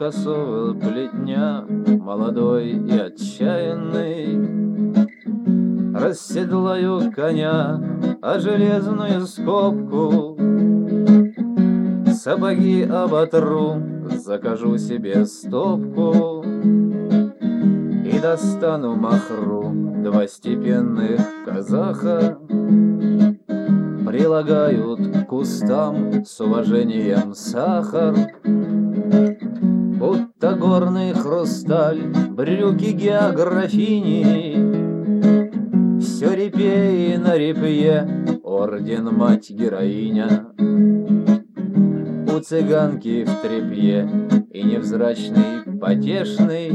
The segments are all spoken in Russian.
косого плетня, молодой и отчаянный, расседлаю коня, а железную скобку, сапоги оботру, закажу себе стопку и достану махру, два степенных казаха прилагают к кустам с уважением сахар, будто горный хрусталь, брюки географини, все репей на репье, орден мать-героиня. У цыганки в тряпье и невзрачный, потешный,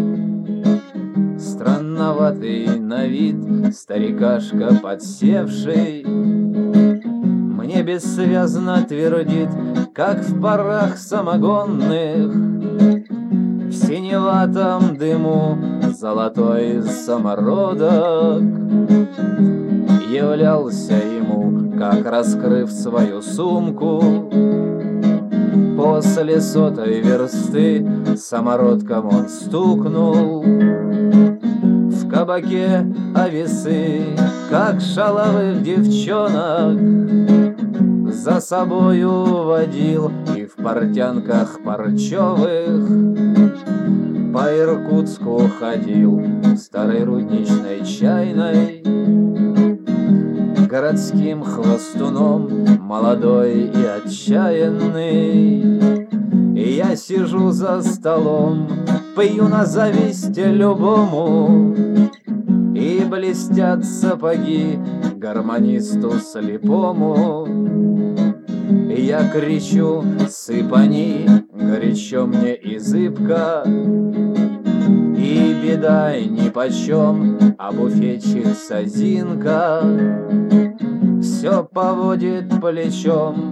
странноватый на вид старикашка подсевший, мне бессвязно твердит, как в парах самогонных, в синеватом дыму золотой самородок являлся ему, как, раскрыв свою сумку, после 100-й версты самородком он стукнул в кабаке, а весы, как шаловых девчонок, за собою водил и в портянках парчевых по Иркутску ходил, старой рудничной чайной, городским хвостуном, молодой и отчаянный. И я сижу за столом, пью на зависть любому, и блестят сапоги гармонисту слепому. И я кричу: сыпани, горячо мне и зыбко, и беда нипочем, а буфетчица Зинка все поводит плечом.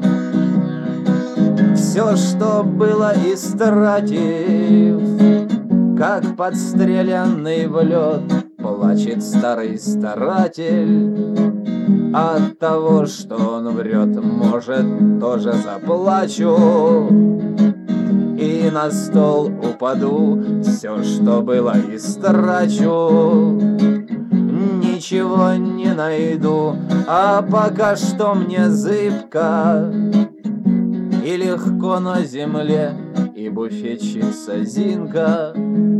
Все, что было, истратив, как подстрелянный в лед, плачет старый старатель. От того, что он врет, может, тоже заплачу и на стол упаду, все, что было, истрачу. Ничего не найду, а пока что мне зыбко и легко на земле, и буфетчица Зинка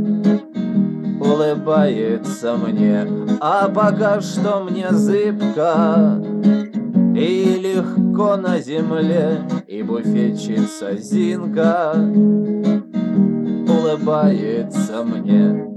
улыбается мне, а пока что мне зыбко и легко на земле, и буфетчица Зинка улыбается мне.